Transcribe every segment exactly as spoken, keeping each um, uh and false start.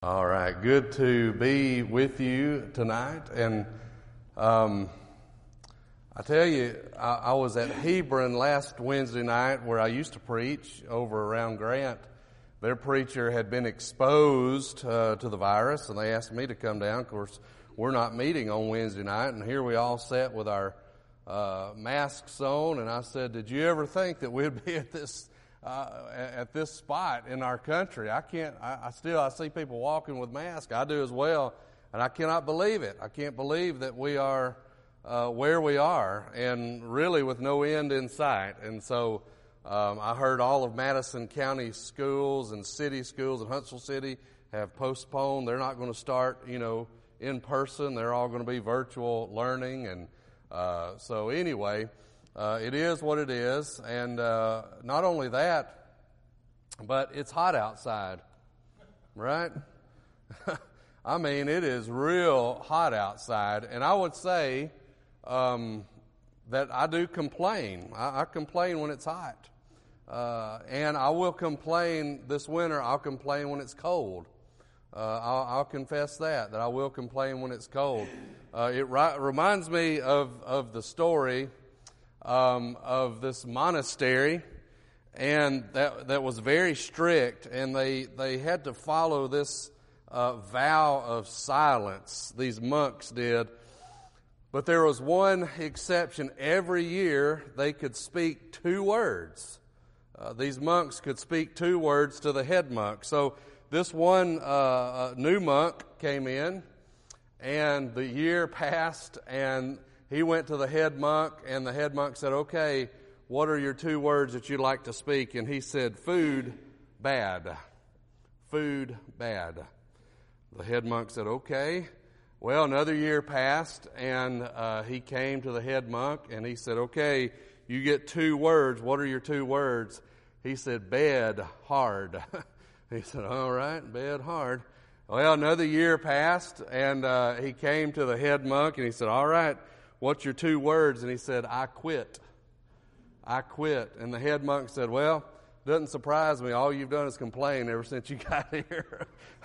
All right, good to be with you tonight. And um, I tell you, I, I was at Hebron last Wednesday night where I used to preach over around Grant. Their preacher had been exposed uh, to the virus, and they asked me to come down. Of course, we're not meeting on Wednesday night, and here we all sat with our uh, masks on, and I said, did you ever think that we'd be at this Uh, at this spot in our country? I can't, I, I still, I see people walking with masks. I do as well. And I cannot believe it. I can't believe that we are, uh, where we are and really with no end in sight. And so, um, I heard all of Madison County schools and city schools in Huntsville City have postponed. They're not going to start, you know, in person. They're all going to be virtual learning. And, uh, so anyway, Uh, it is what it is, and uh, not only that, but it's hot outside, right? I mean, it is real hot outside, and I would say um, that I do complain. I, I complain when it's hot, uh, and I will complain this winter. I'll complain when it's cold. Uh, I'll, I'll confess that, that I will complain when it's cold. Uh, it ri- reminds me of, of the story Um, of this monastery, and that that was very strict, and they they had to follow this uh, vow of silence. These monks did, but there was one exception. Every year they could speak two words. Uh, these monks could speak two words to the head monk. So this one uh, uh, new monk came in, and the year passed, and he went to the head monk, and the head monk said, okay, what are your two words that you'd like to speak? And he said, food, bad. Food, bad. The head monk said, okay. Well, another year passed, and uh, he came to the head monk, and he said, okay, you get two words. What are your two words? He said, bed, hard. He said, all right, bed, hard. Well, another year passed, and uh, he came to the head monk, and he said, all right, what's your two words? And he said, I quit. I quit. And the head monk said, well, doesn't surprise me. All you've done is complain ever since you got here.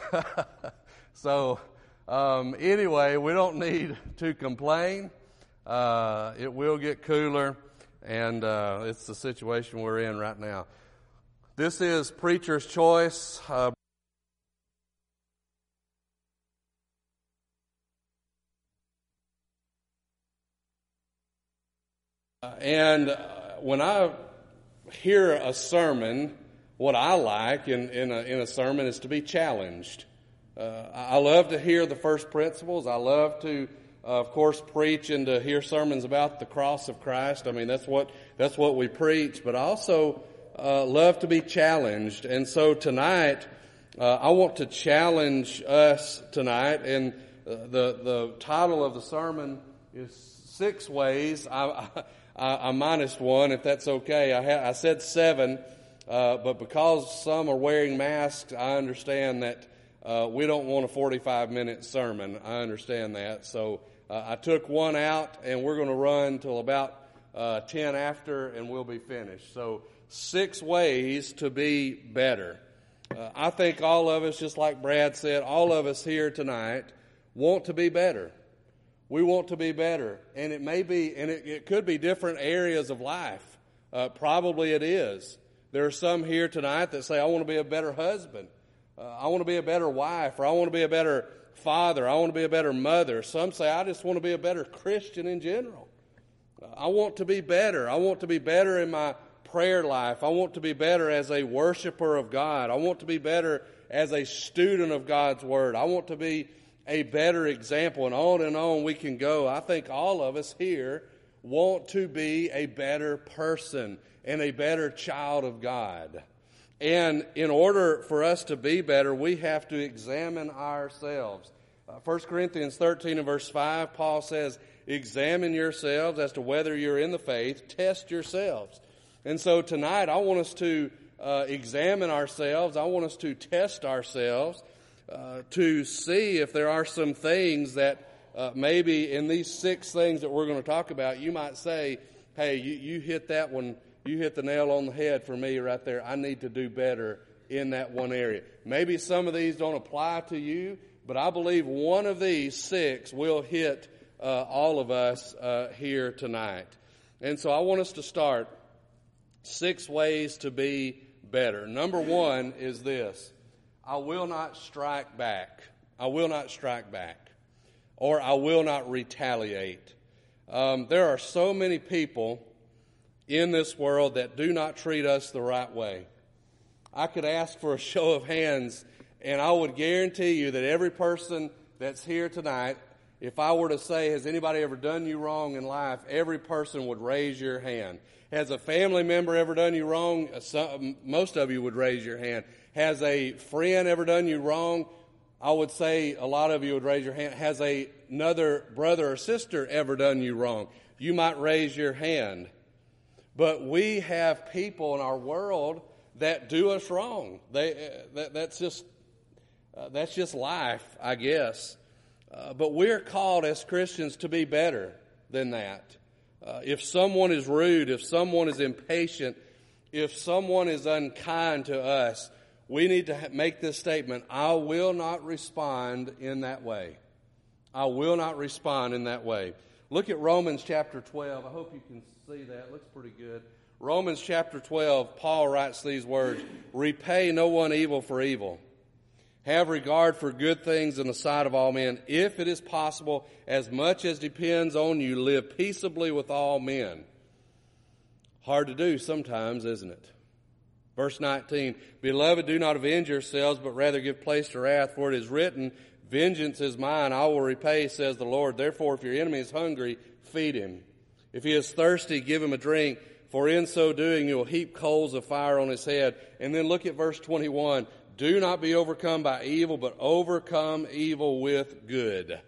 So, um, anyway, we don't need to complain. Uh, it will get cooler, and uh, it's the situation we're in right now. This is Preacher's Choice. Uh, And when I hear a sermon, what I like in, in, a, in a sermon is to be challenged. Uh, I love to hear the first principles. I love to, uh, of course, preach and to hear sermons about the cross of Christ. I mean, that's what that's what we preach. But I also uh, love to be challenged. And so tonight, uh, I want to challenge us tonight. And uh, the the title of the sermon is Six Ways. I, I I, I minus one, if that's okay. I, ha- I said seven, uh, but because some are wearing masks, I understand that uh, we don't want a forty-five minute sermon. I understand that. So uh, I took one out, and we're going to run till about uh, ten after, and we'll be finished. So six ways to be better. Uh, I think all of us, just like Brad said, all of us here tonight want to be better. We want to be better, and it may be, and it, it could be different areas of life. Uh, probably it is. There are some here tonight that say, I want to be a better husband. Uh, I want to be a better wife, or I want to be a better father. I want to be a better mother. Some say, I just want to be a better Christian in general. Uh, I want to be better. I want to be better in my prayer life. I want to be better as a worshiper of God. I want to be better as a student of God's Word. I want to be a better example, and on and on we can go. I think all of us here want to be a better person and a better child of God. And in order for us to be better, we have to examine ourselves. Uh, First Corinthians thirteen and verse five, Paul says, examine yourselves as to whether you're in the faith, test yourselves. And so tonight I want us to uh, examine ourselves. I want us to test ourselves. Uh, to see if there are some things that uh, maybe in these six things that we're going to talk about, you might say, hey, you, you hit that one, you hit the nail on the head for me right there. I need to do better in that one area. Maybe some of these don't apply to you, but I believe one of these six will hit uh, all of us uh, here tonight. And so I want us to start six ways to be better. Number one is this: I will not strike back. I will not strike back, or I will not retaliate. Um, there are so many people in this world that do not treat us the right way. I could ask for a show of hands, and I would guarantee you that every person that's here tonight, if I were to say, has anybody ever done you wrong in life, every person would raise your hand. Has a family member ever done you wrong? Some, most of you would raise your hand. Has a friend ever done you wrong? I would say a lot of you would raise your hand. Has a, another brother or sister ever done you wrong? You might raise your hand. But we have people in our world that do us wrong. They uh, that, that's just uh, that's just life, I guess. Uh, but we're called as Christians to be better than that. Uh, if someone is rude, if someone is impatient, if someone is unkind to us, we need to make this statement: I will not respond in that way. I will not respond in that way. Look at Romans chapter twelve. I hope you can see that. It looks pretty good. Romans chapter twelve, Paul writes these words: repay no one evil for evil. Have regard for good things in the sight of all men. If it is possible, as much as depends on you, live peaceably with all men. Hard to do sometimes, isn't it? Verse nineteen, beloved, do not avenge yourselves, but rather give place to wrath, for it is written, vengeance is mine, I will repay, says the Lord. Therefore, if your enemy is hungry, feed him. If he is thirsty, give him a drink, for in so doing you will heap coals of fire on his head. And then look at verse twenty-one. Do not be overcome by evil, but overcome evil with good.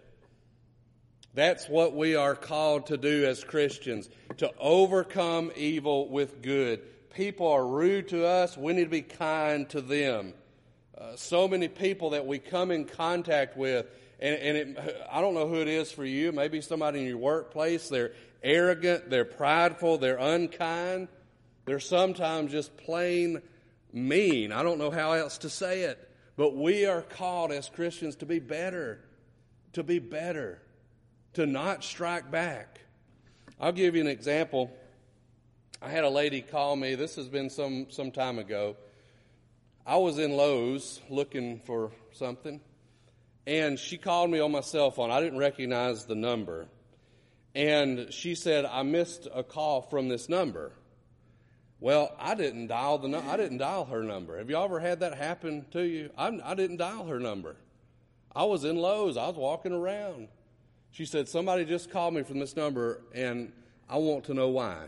That's what we are called to do as Christians, to overcome evil with good. People are rude to us, we need to be kind to them. Uh, so many people that we come in contact with, and, and it, I don't know who it is for you, maybe somebody in your workplace, they're arrogant, they're prideful, they're unkind, they're sometimes just plain mean. I don't know how else to say it, but we are called as Christians to be better, to be better, to not strike back. I'll give you an example. I had a lady call me, this has been some, some time ago. I was in Lowe's looking for something, and she called me on my cell phone. I didn't recognize the number. And she said, I missed a call from this number. Well, I didn't dial the I didn't dial her number. Have you ever had that happen to you? I, I didn't dial her number. I was in Lowe's. I was walking around. She said, somebody just called me from this number, and I want to know why.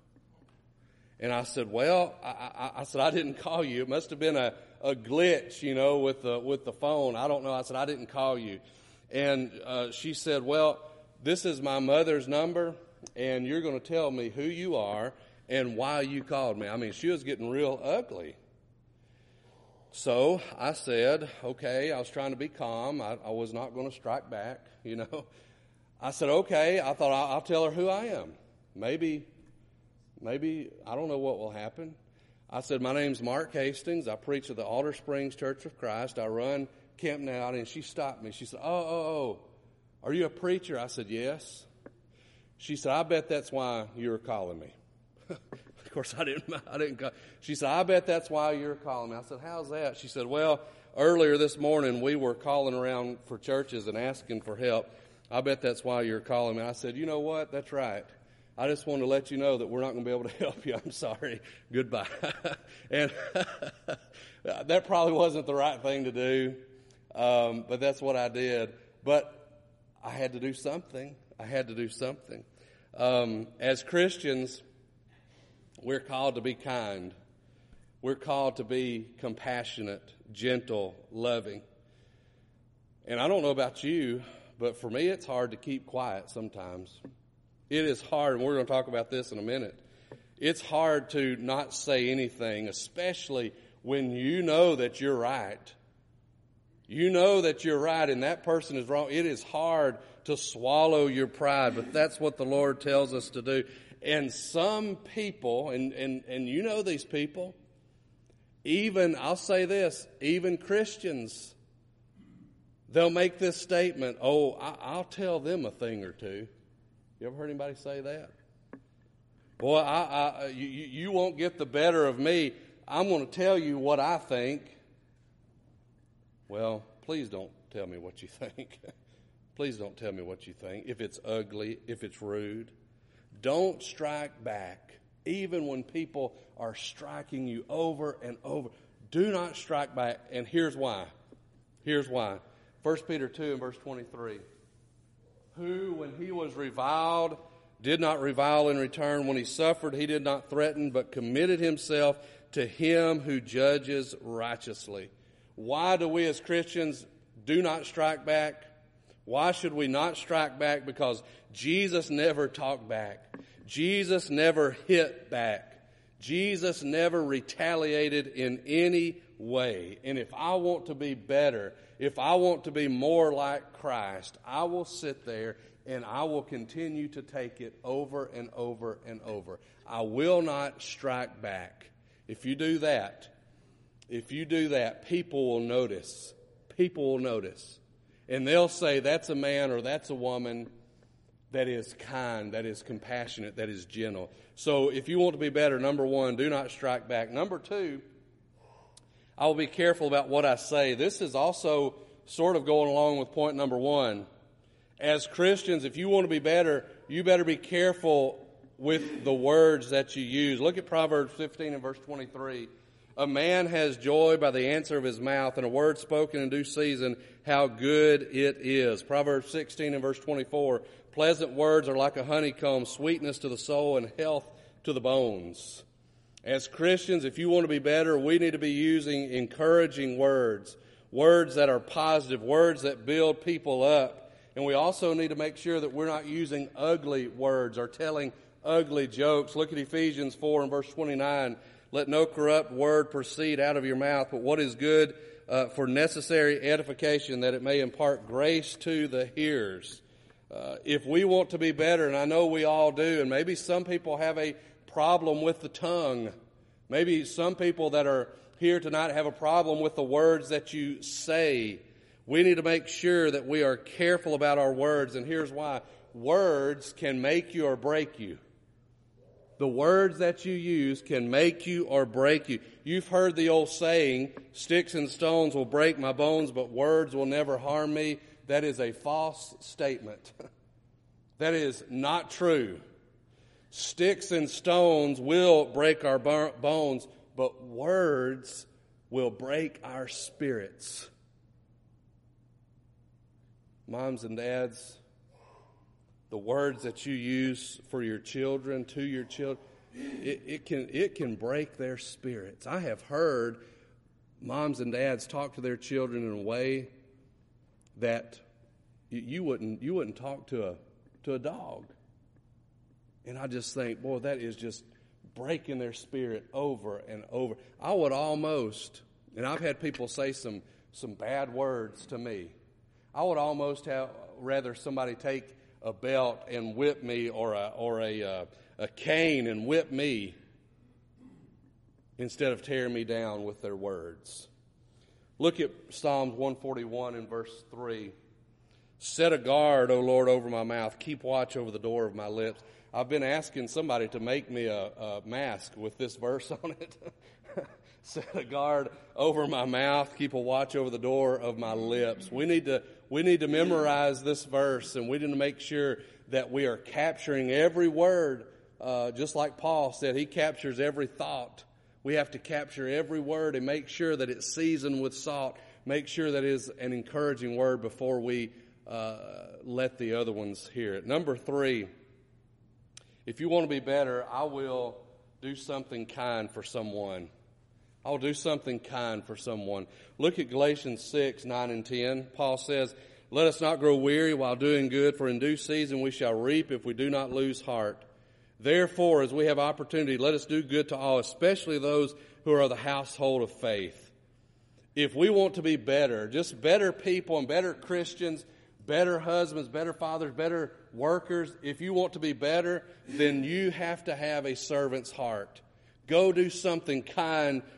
And I said, well, I, I, I said, I didn't call you. It must have been a, a glitch, you know, with the, with the phone. I don't know. I said, I didn't call you. And uh, she said, well, this is my mother's number, and you're going to tell me who you are and why you called me. I mean, she was getting real ugly. So I said, okay, I was trying to be calm. I, I was not going to strike back, you know. I said, okay, I thought I'll, I'll tell her who I am. Maybe, maybe, I don't know what will happen. I said, my name's Mark Hastings. I preach at the Alder Springs Church of Christ. I run Camp Now. And she stopped me. She said, oh, oh, oh, are you a preacher? I said, yes. She said, I bet that's why you were calling me. Of course, I didn't, I didn't call. She said, I bet that's why you're calling me. I said, how's that? She said, well, earlier this morning we were calling around for churches and asking for help. I bet that's why you're calling me. I said, you know what? That's right. I just wanted to let you know that we're not going to be able to help you. I'm sorry. Goodbye. And that probably wasn't the right thing to do, um, but that's what I did. But I had to do something. I had to do something. Um, as Christians, we're called to be kind. We're called to be compassionate, gentle, loving. And I don't know about you, but for me it's hard to keep quiet sometimes. It is hard, and we're going to talk about this in a minute. It's hard to not say anything, especially when you know that you're right. You know that you're right and that person is wrong. It is hard to swallow your pride, but that's what the Lord tells us to do. And some people, and, and, and you know these people, Even, I'll say this, even Christians, they'll make this statement, oh, I, I'll tell them a thing or two. You ever heard anybody say that? Boy, I, I, you, you won't get the better of me. I'm going to tell you what I think. Well, please don't tell me what you think. Please don't tell me what you think. If it's ugly, if it's rude, don't strike back. Even when people are striking you over and over, do not strike back. And here's why. Here's why. First Peter two and verse twenty-three. Who, when he was reviled, did not revile in return. When he suffered, he did not threaten, but committed himself to him who judges righteously. Why do we as Christians do not strike back? Why should we not strike back? Because Jesus never talked back. Jesus never hit back. Jesus never retaliated in any way. And if I want to be better, if I want to be more like Christ, I will sit there and I will continue to take it over and over and over. I will not strike back. If you do that, if you do that, people will notice. People will notice. And they'll say, that's a man or that's a woman that is kind, that is compassionate, that is gentle. So if you want to be better, number one, do not strike back. Number two, I will be careful about what I say. This is also sort of going along with point number one. As Christians, if you want to be better, you better be careful with the words that you use. Look at Proverbs fifteen and verse twenty-three. A man has joy by the answer of his mouth, and a word spoken in due season, how good it is. Proverbs sixteen and verse twenty-four. Pleasant words are like a honeycomb, sweetness to the soul and health to the bones. As Christians, if you want to be better, we need to be using encouraging words, words that are positive, words that build people up. And we also need to make sure that we're not using ugly words or telling ugly jokes. Look at Ephesians four and verse twenty-nine. Let no corrupt word proceed out of your mouth, but what is good uh, for necessary edification, that it may impart grace to the hearers. Uh, if we want to be better, and I know we all do, and maybe some people have a problem with the tongue. Maybe some people that are here tonight have a problem with the words that you say. We need to make sure that we are careful about our words, and here's why. Words can make you or break you. The words that you use can make you or break you. You've heard the old saying, sticks and stones will break my bones, but words will never harm me. That is a false statement. That is not true. Sticks and stones will break our bones, but words will break our spirits. Moms and dads, the words that you use for your children, to your children, it, it can it can break their spirits. I have heard moms and dads talk to their children in a way that you, you wouldn't you wouldn't talk to a to a dog. And I just think, boy, that is just breaking their spirit over and over. I would almost, and I've had people say some some bad words to me. I would almost have rather somebody take a belt and whip me, or a or a uh, a cane and whip me, instead of tearing me down with their words. Look at Psalms one forty-one and verse three. Set a guard, O Lord, over my mouth. Keep watch over the door of my lips. I've been asking somebody to make me a, a mask with this verse on it. Set a guard over my mouth. Keep a watch over the door of my lips. We need to we need to memorize this verse, and we need to make sure that we are capturing every word, uh, just like Paul said. He captures every thought. We have to capture every word and make sure that it's seasoned with salt. Make sure that it is an encouraging word before we uh, let the other ones hear it. Number three, if you want to be better, I will do something kind for someone. I'll do something kind for someone. Look at Galatians six, nine and ten. Paul says, let us not grow weary while doing good, for in due season we shall reap if we do not lose heart. Therefore, as we have opportunity, let us do good to all, especially those who are of the household of faith. If we want to be better, just better people and better Christians, better husbands, better fathers, better workers, if you want to be better, then you have to have a servant's heart. Go do something kind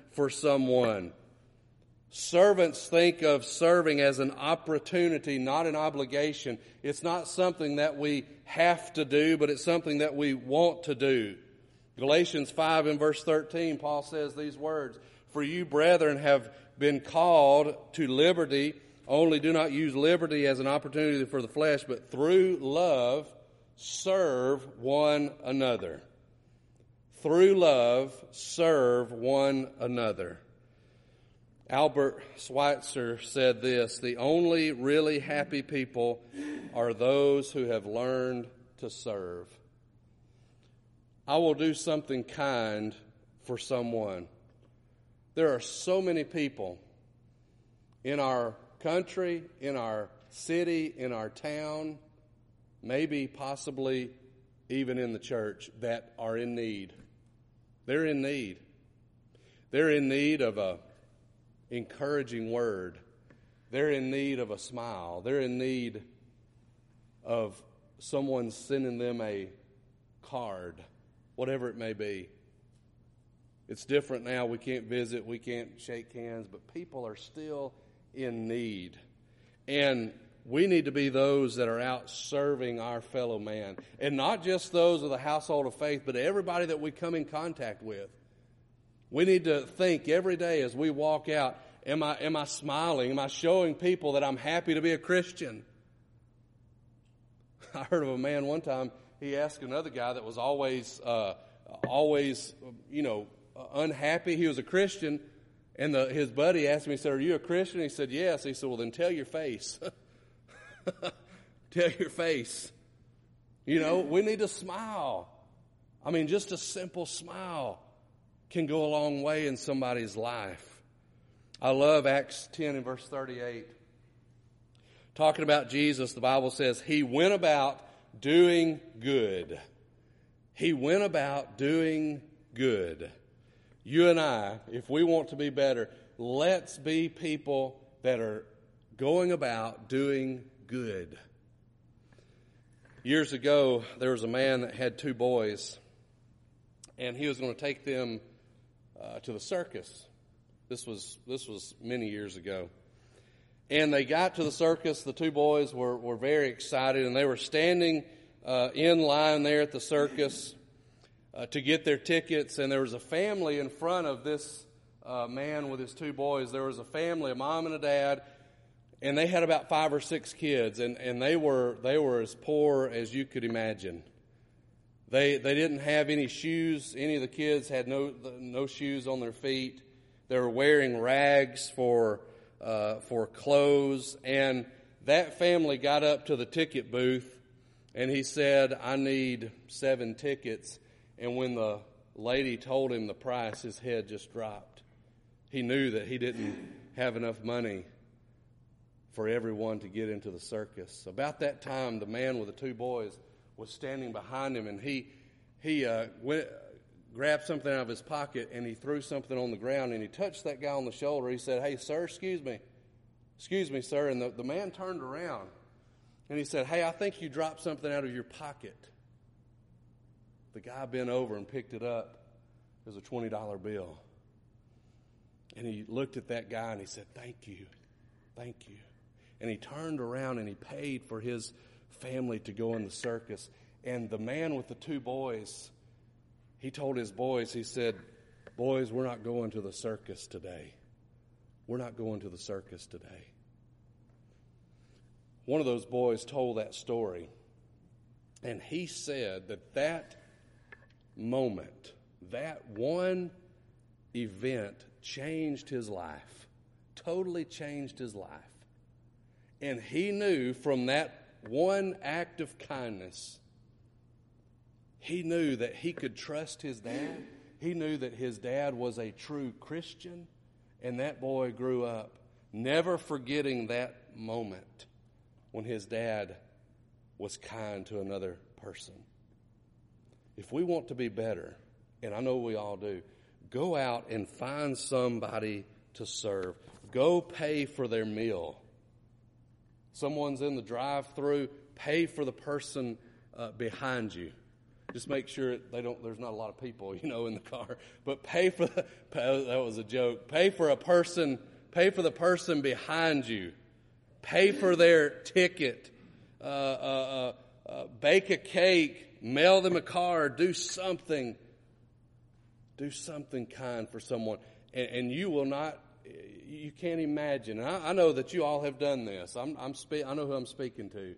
for someone. Servants think of serving as an opportunity, not an obligation. It's not something that we have to do, but it's something that we want to do. Galatians five and verse thirteen, Paul says these words, "For you, brethren, have been called to liberty, only do not use liberty as an opportunity for the flesh, but through love serve one another." Through love serve one another. Albert Schweitzer said this, "The only really happy people are those who have learned to serve." I will do something kind for someone. There are so many people in our country, in our city, in our town, maybe possibly even in the church, that are in need. They're in need. They're in need of a encouraging word. They're in need of a smile. They're in need of someone sending them a card, whatever it may be. It's different now. We can't visit, we can't shake hands, but people are still in need. And we need to be those that are out serving our fellow man. And not just those of the household of faith, but everybody that we come in contact with. We need to think every day as we walk out, am I, am I smiling? Am I showing people that I'm happy to be a Christian? I heard of a man one time, he asked another guy that was always, uh, always, you know, unhappy. He was a Christian, and the, his buddy asked him, he said, "Are you a Christian?" He said, "Yes." He said, "Well, then tell your face." Tell your face. You know, we need to smile. I mean, just a simple smile can go a long way in somebody's life. I love Acts ten and verse thirty-eight. Talking about Jesus, the Bible says, He went about doing good. He went about doing good. You and I, if we want to be better, let's be people that are going about doing good. Years ago, there was a man that had two boys, and he was going to take them uh, to the circus. This was this was many years ago. And they got to the circus. The two boys were, were very excited, and they were standing uh, in line there at the circus uh, to get their tickets. And there was a family in front of this uh, man with his two boys. There was a family, a mom and a dad, and they had about five or six kids, and, and they were they were as poor as you could imagine. They they didn't have any shoes. Any of the kids had no no shoes on their feet. They were wearing rags for uh, for clothes. And that family got up to the ticket booth, and he said, "I need seven tickets." And when the lady told him the price, his head just dropped. He knew that he didn't have enough money for everyone to get into the circus. About that time, the man with the two boys was standing behind him, and he he uh, went, grabbed something out of his pocket, and he threw something on the ground, and he touched that guy on the shoulder. He said, "Hey, sir, excuse me. Excuse me, sir." And the, the man turned around, and he said, "Hey, I think you dropped something out of your pocket." The guy bent over and picked it up. It was a twenty dollar bill. And he looked at that guy, and he said, "Thank you. Thank you." And he turned around and he paid for his family to go in the circus. And the man with the two boys, he told his boys, he said, "Boys, we're not going to the circus today. We're not going to the circus today." One of those boys told that story. And he said that that moment, that one event changed his life, totally changed his life. And he knew from that one act of kindness, he knew that he could trust his dad. He knew that his dad was a true Christian. And that boy grew up never forgetting that moment when his dad was kind to another person. If we want to be better, and I know we all do, go out and find somebody to serve. Go pay for their meal. Someone's in the drive-thru, pay for the person uh, behind you. Just make sure they don't. There's not a lot of people, you know, in the car. But pay for the. That was a joke. Pay for a person. Pay for the person behind you. Pay for their ticket. Uh, uh, uh, uh, bake a cake. Mail them a card. Do something. Do something kind for someone, and, and you will not. You can't imagine. I, I know that you all have done this. I'm. I'm spe- I know who I'm speaking to.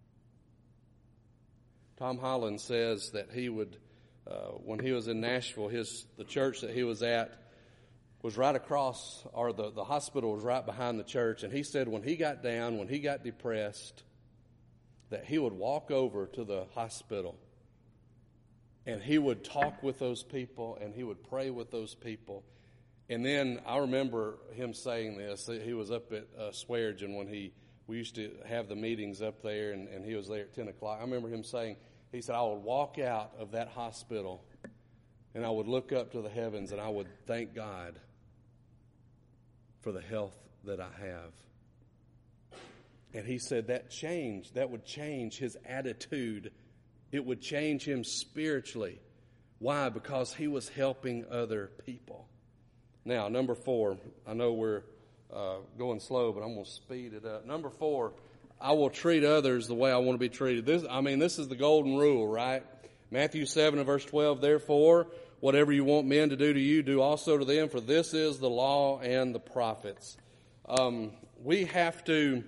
Tom Holland says that he would, uh, when he was in Nashville, his the church that he was at was right across, or the, the hospital was right behind the church. And he said when he got down, when he got depressed, that he would walk over to the hospital and he would talk with those people and he would pray with those people. And then I remember him saying this. He was up at uh, Swearingen when he, we used to have the meetings up there, and, and he was there at ten o'clock. I remember him saying, he said, I would walk out of that hospital and I would look up to the heavens and I would thank God for the health that I have. And he said that changed, that would change his attitude. It would change him spiritually. Why? Because he was helping other people. Now, number four, I know we're uh, going slow, but I'm going to speed it up. Number four, I will treat others the way I want to be treated. This, I mean, this is the golden rule, right? Matthew seven and verse twelve, therefore, whatever you want men to do to you, do also to them, for this is the law and the prophets. Um, we have to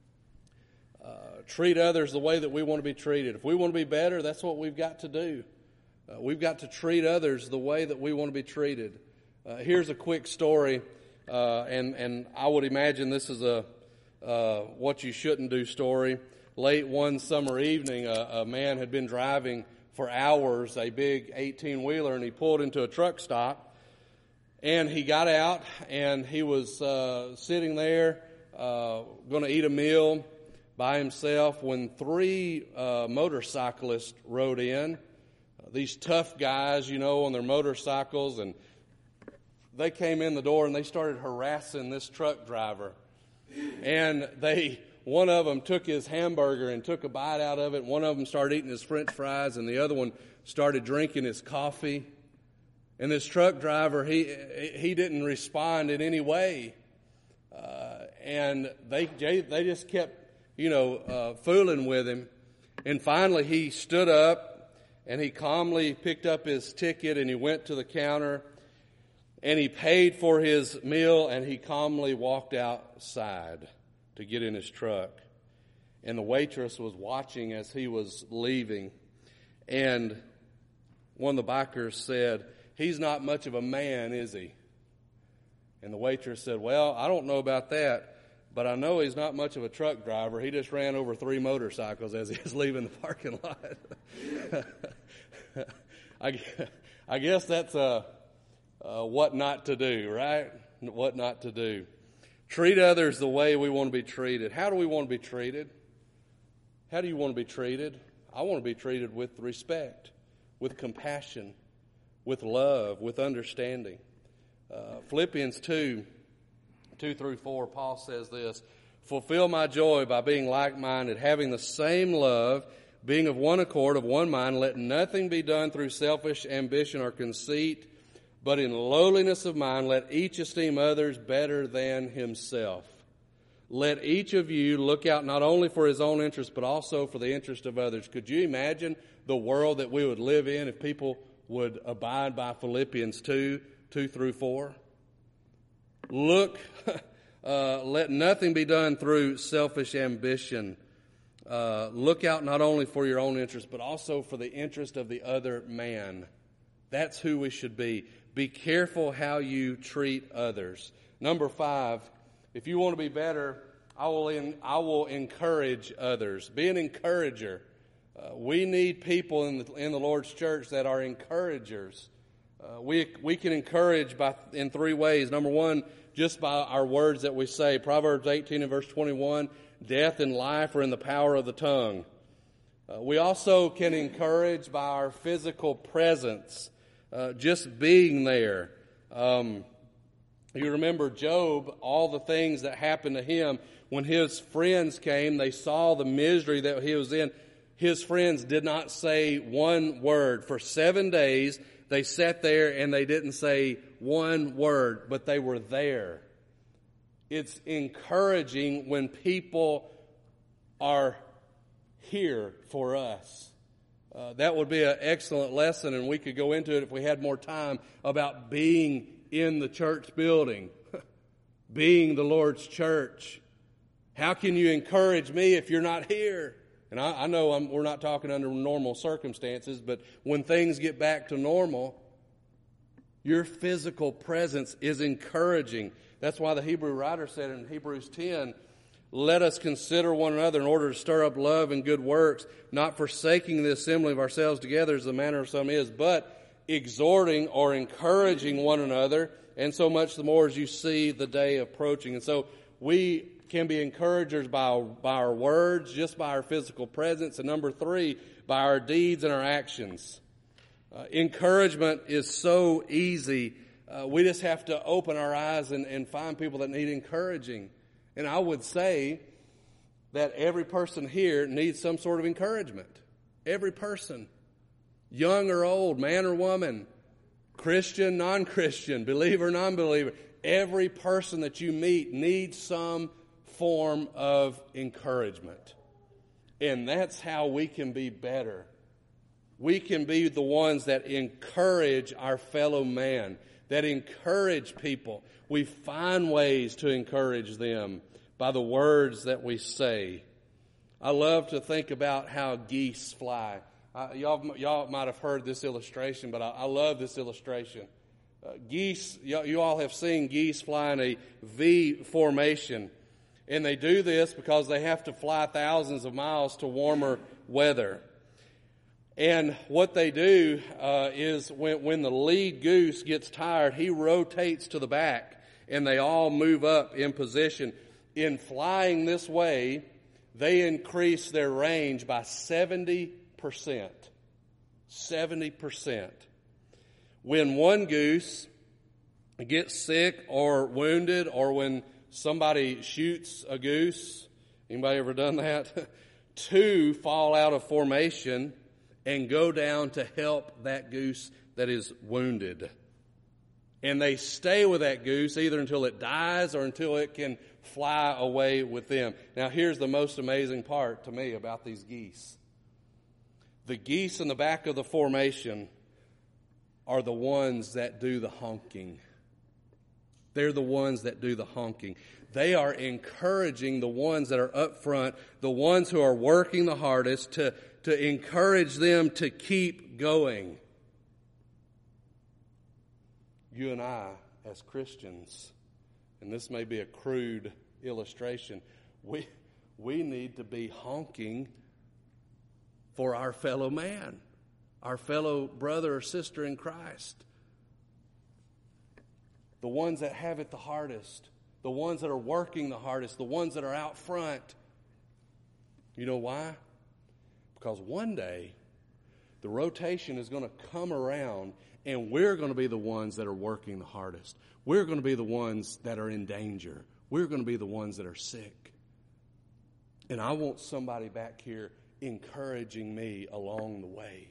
uh, treat others the way that we want to be treated. If we want to be better, that's what we've got to do. Uh, we've got to treat others the way that we want to be treated. Uh, here's a quick story, uh, and, and I would imagine this is a uh, what you shouldn't do story. Late one summer evening, a, a man had been driving for hours a big eighteen-wheeler, and he pulled into a truck stop, and he got out, and he was uh, sitting there uh, going to eat a meal by himself when three uh, motorcyclists rode in, uh, these tough guys, you know, on their motorcycles, and they came in the door and they started harassing this truck driver. And they, one of them took his hamburger and took a bite out of it. One of them started eating his French fries, and the other one started drinking his coffee. And this truck driver, he he didn't respond in any way. Uh, and they they just kept, you know, uh, fooling with him. And finally he stood up and he calmly picked up his ticket and he went to the counter. And he paid for his meal, and he calmly walked outside to get in his truck. And the waitress was watching as he was leaving. And one of the bikers said, he's not much of a man, is he? And the waitress said, well, I don't know about that, but I know he's not much of a truck driver. He just ran over three motorcycles as he was leaving the parking lot. I, I guess that's a... Uh, what not to do, right? What not to do. Treat others the way we want to be treated. How do we want to be treated? How do you want to be treated? I want to be treated with respect, with compassion, with love, with understanding. Uh, Philippians two, two through four, Paul says this, fulfill my joy by being like-minded, having the same love, being of one accord, of one mind, let nothing be done through selfish ambition or conceit, but in lowliness of mind, let each esteem others better than himself. Let each of you look out not only for his own interest, but also for the interest of others. Could you imagine the world that we would live in if people would abide by Philippians two, two through four? Look, uh, let nothing be done through selfish ambition. Uh, look out not only for your own interest, but also for the interest of the other man. That's who we should be. Be careful how you treat others. Number five, if you want to be better, I will in, I will encourage others. Be an encourager. Uh, we need people in the, in the Lord's church that are encouragers. Uh, we we can encourage by in three ways. Number one, just by our words that we say. Proverbs eighteen and verse twenty-one, death and life are in the power of the tongue. Uh, we also can encourage by our physical presence. Uh, just being there. Um, you remember Job, all the things that happened to him. When his friends came, they saw the misery that he was in. His friends did not say one word. For seven days, they sat there and they didn't say one word, but they were there. It's encouraging when people are here for us. Uh, that would be an excellent lesson, and we could go into it if we had more time, about being in the church building, being the Lord's church. How can you encourage me if you're not here? And I, I know I'm, we're not talking under normal circumstances, but when things get back to normal, your physical presence is encouraging. That's why the Hebrew writer said in Hebrews ten, let us consider one another in order to stir up love and good works, not forsaking the assembly of ourselves together as the manner of some is, but exhorting or encouraging one another, and so much the more as you see the day approaching. And so we can be encouragers by our, by our words, just by our physical presence, and number three, by our deeds and our actions. Uh, encouragement is so easy. Uh, we just have to open our eyes and, and find people that need encouraging. And I would say that every person here needs some sort of encouragement. Every person, young or old, man or woman, Christian, non-Christian, believer, non-believer, every person that you meet needs some form of encouragement. And that's how we can be better. We can be the ones that encourage our fellow man, that encourage people. We find ways to encourage them by the words that we say. I love to think about how geese fly. Uh, y'all, y'all might have heard this illustration, but I, I love this illustration. Uh, geese, y- you all have seen geese fly in a V formation. And they do this because they have to fly thousands of miles to warmer weather. And what they do uh, is when, when the lead goose gets tired, he rotates to the back, and they all move up in position. In flying this way, they increase their range by seventy percent. seventy percent. When one goose gets sick or wounded, or when somebody shoots a goose, anybody ever done that? Two fall out of formation and go down to help that goose that is wounded. And they stay with that goose either until it dies or until it can fly away with them. Now here's the most amazing part to me about these geese. The geese in the back of the formation are the ones that do the honking. They're the ones that do the honking. They are encouraging the ones that are up front, the ones who are working the hardest, to, to encourage them to keep going. You and I, as Christians, and this may be a crude illustration, we, we need to be honking for our fellow man, our fellow brother or sister in Christ. The ones that have it the hardest, the ones that are working the hardest, the ones that are out front. You know why? Because one day the rotation is going to come around and we're going to be the ones that are working the hardest. We're going to be the ones that are in danger. We're going to be the ones that are sick. And I want somebody back here encouraging me along the way.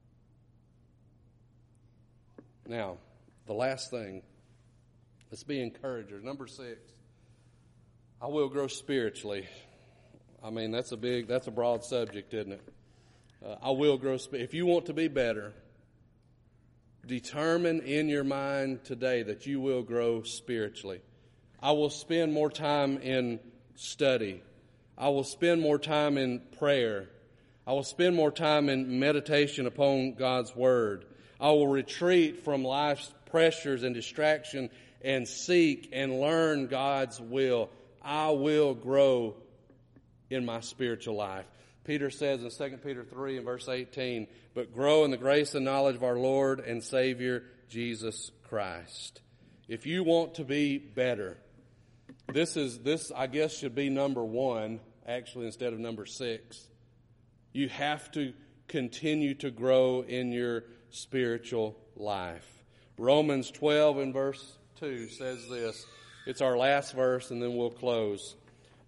Now, the last thing, let's be encouragers. Number six, I will grow spiritually. I mean, that's a big, that's a broad subject, isn't it? Uh, I will grow spiritually. If you want to be better, determine in your mind today that you will grow spiritually. I will spend more time in study. I will spend more time in prayer. I will spend more time in meditation upon God's Word. I will retreat from life's pressures and distraction and seek and learn God's will. I will grow in my spiritual life. Peter says in Second Peter three and verse eighteen, but grow in the grace and knowledge of our Lord and Savior, Jesus Christ. If you want to be better, this is, this I guess should be number one, actually, instead of number six. You have to continue to grow in your spiritual life. Romans twelve and verse two says this. It's our last verse and then we'll close.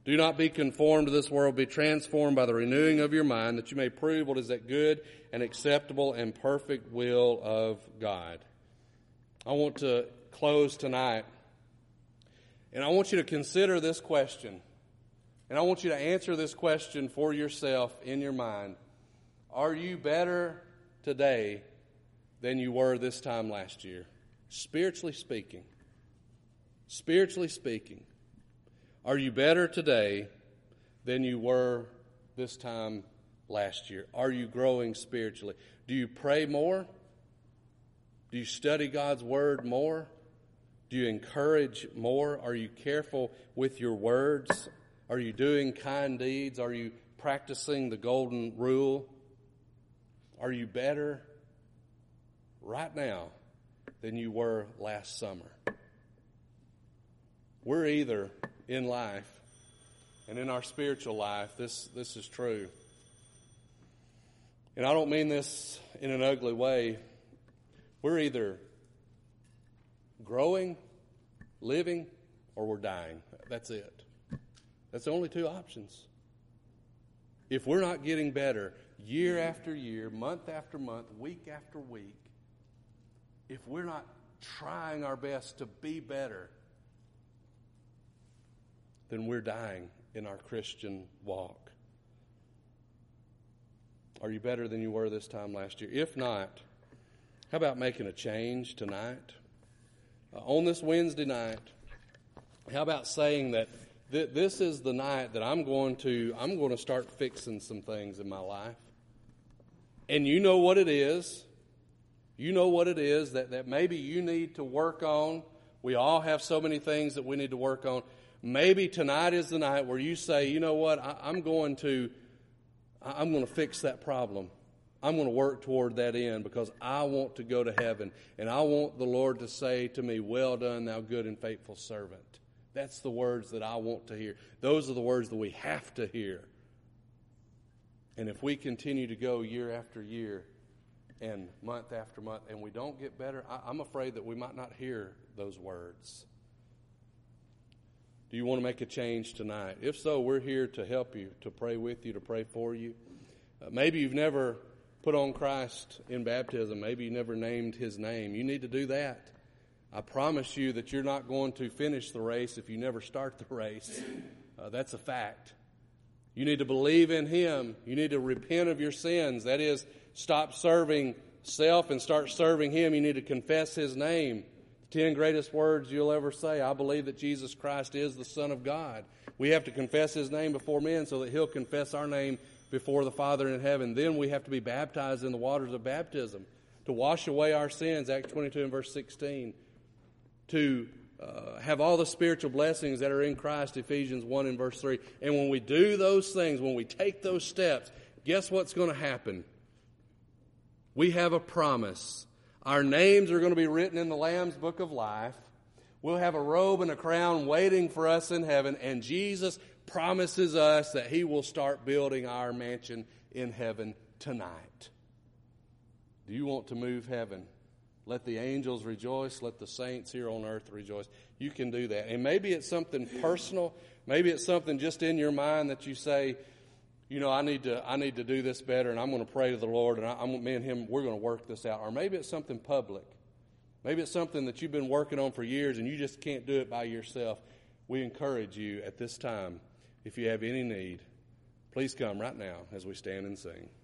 Do not be conformed to this world. Be transformed by the renewing of your mind, that you may prove what is that good and acceptable and perfect will of God. I want to close tonight, and I want you to consider this question. And I want you to answer this question for yourself in your mind. Are you better today than you were this time last year? Spiritually speaking. Spiritually speaking. Are you better today than you were this time last year? Are you growing spiritually? Do you pray more? Do you study God's Word more? Do you encourage more? Are you careful with your words? Are you doing kind deeds? Are you practicing the golden rule? Are you better right now than you were last summer? We're either in life and in our spiritual life, this, this is true. And I don't mean this in an ugly way. We're either growing, living, or we're dying. That's it. That's the only two options. If we're not getting better year after year, month after month, week after week, if we're not trying our best to be better, then we're dying in our Christian walk. Are you better than you were this time last year? If not, how about making a change tonight? Uh, on this Wednesday night, how about saying that th- this is the night that I'm going to I'm going to start fixing some things in my life. And you know what it is. You know what it is that, that maybe you need to work on. We all have so many things that we need to work on. Maybe tonight is the night where you say, you know what, I, I'm going to, I'm going to fix that problem. I'm going to work toward that end because I want to go to heaven. And I want the Lord to say to me, well done, thou good and faithful servant. That's the words that I want to hear. Those are the words that we have to hear. And if we continue to go year after year and month after month and we don't get better, I, I'm afraid that we might not hear those words. Do you want to make a change tonight? If so, we're here to help you, to pray with you, to pray for you. Uh, maybe you've never put on Christ in baptism. Maybe you never named His name. You need to do that. I promise you that you're not going to finish the race if you never start the race. Uh, that's a fact. You need to believe in Him. You need to repent of your sins. That is, stop serving self and start serving Him. You need to confess His name. Ten greatest words you'll ever say. I believe that Jesus Christ is the Son of God. We have to confess His name before men so that He'll confess our name before the Father in heaven. Then we have to be baptized in the waters of baptism to wash away our sins, Acts twenty-two and verse sixteen. To uh, have all the spiritual blessings that are in Christ, Ephesians one and verse three. And when we do those things, when we take those steps, guess what's going to happen? We have a promise. Our names are going to be written in the Lamb's Book of Life. We'll have a robe and a crown waiting for us in heaven. And Jesus promises us that He will start building our mansion in heaven tonight. Do you want to move heaven? Let the angels rejoice. Let the saints here on earth rejoice. You can do that. And maybe it's something personal. Maybe it's something just in your mind that you say, you know, I need to I need to do this better, and I'm going to pray to the Lord, and I, I'm, me and Him, we're going to work this out. Or maybe it's something public. Maybe it's something that you've been working on for years, and you just can't do it by yourself. We encourage you at this time, if you have any need, please come right now as we stand and sing.